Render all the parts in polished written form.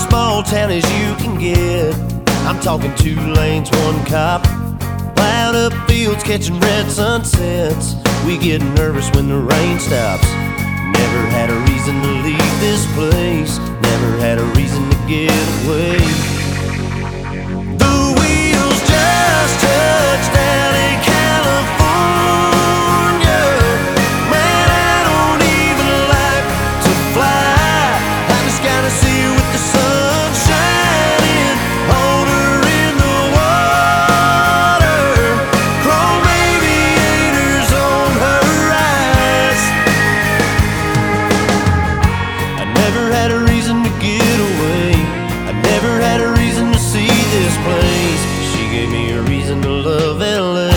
small town as you can get. I'm talking 2 lanes, 1 cop, plowed up fields, catching red sunsets. We get nervous when the rain stops. Never had a reason to leave this place, never had a reason to get away. The wheels just touched down in California. Man, I don't even like to fly. I just gotta see her with the sun shining, hold her in the water, chrome aviators on her eyes. I never had a reason to get away, I never had a reason to see this place. She gave me a reason to love LA.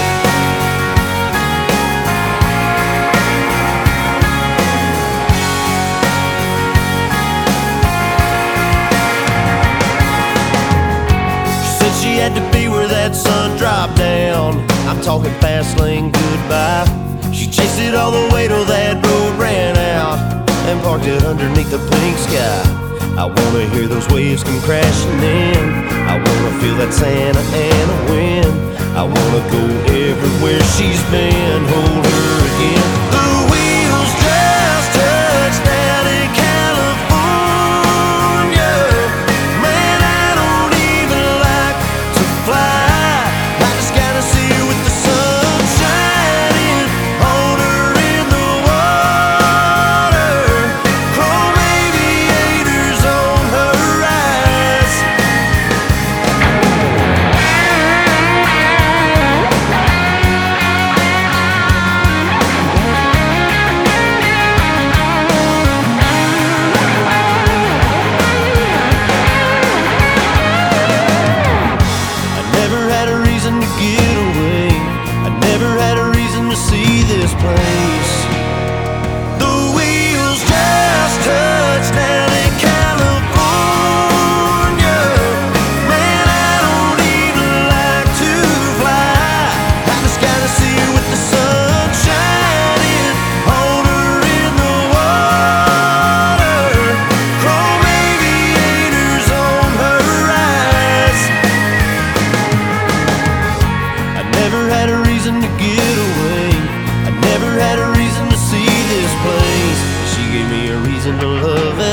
She said she had to be where that sun dropped down. I'm talking fast lane goodbye. She chased it all the way till that road ran out and parked it underneath the pink sky. I wanna hear those waves come crashing in, I wanna feel that Santa Ana wind, I wanna go everywhere she's been, hold her again. The wheels just touched down in California. Man, I don't even like to fly. I just gotta see her with the sun shining, hold her in the water, chrome aviators on her eyes. I never had a reason to get away, I never had a reason to see this place. The wheels just touched down in California. Man, I don't even like to fly. I just gotta see her with the sun shining, hold her in the water, chrome aviators on her eyes. I never had a reason to get away, I never had a reason to see this place. She gave me a reason to love